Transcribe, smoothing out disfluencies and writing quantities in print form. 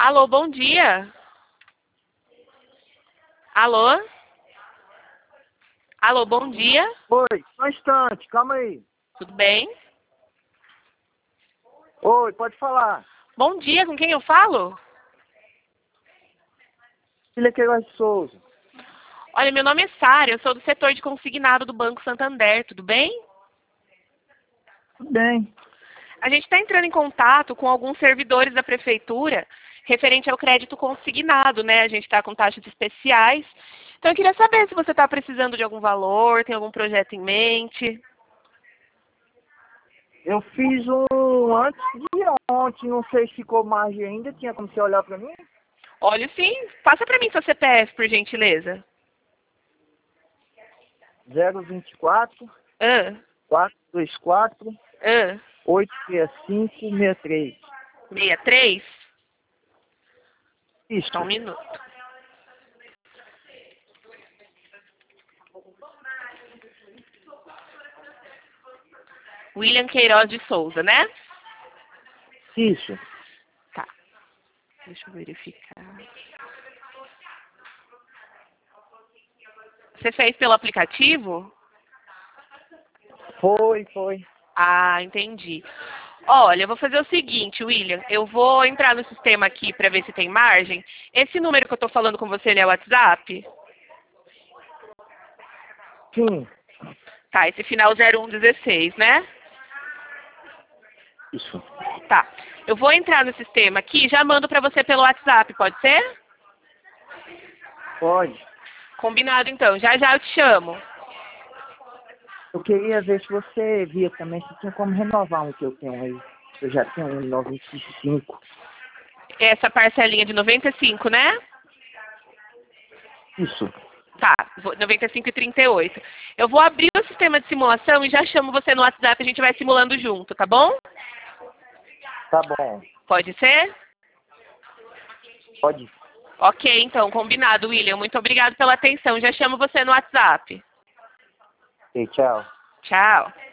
Alô, bom dia. Alô? Alô, bom dia. Oi, só um instante, calma aí. Tudo bem? Oi, pode falar. Bom dia, com quem eu falo? Filha Queiroz de Souza. Olha, meu nome é Sara, eu sou do setor de consignado do Banco Santander, tudo bem? Tudo bem. A gente está entrando em contato com alguns servidores da prefeitura referente ao crédito consignado, né? A gente está com taxas especiais. Então eu queria saber se você está precisando de algum valor, tem algum projeto em mente. Eu fiz um antes de ontem, não sei se ficou margem ainda, tinha como você olhar pra mim? Olha, sim, passa para mim seu CPF, por gentileza. 024 Ah, 424 ah, 86563. 63? Isso. Só um minuto. William Queiroz de Souza, né? Isso. Tá, deixa eu verificar. Você fez pelo aplicativo? Foi. Ah, entendi. Olha, eu vou fazer o seguinte, William. Eu vou entrar no sistema aqui para ver se tem margem. Esse número que eu estou falando com você, ele é o WhatsApp? Sim. Tá, esse final 0116, né? Isso. Tá. Eu vou entrar no sistema aqui e já mando para você pelo WhatsApp, pode ser? Pode. Combinado, então. Já já eu te chamo. Eu queria ver se você via também se tinha como renovar um que eu tenho aí. Eu já tenho um 95. Essa parcelinha de 95, né? Isso. Tá, 95,38. Eu vou abrir o sistema de simulação e já chamo você no WhatsApp, a gente vai simulando junto, tá bom? Tá bom. Pode ser? Pode. Ok, então, combinado, William. Muito obrigado pela atenção. Já chamo você no WhatsApp. Ok, tchau. Tchau.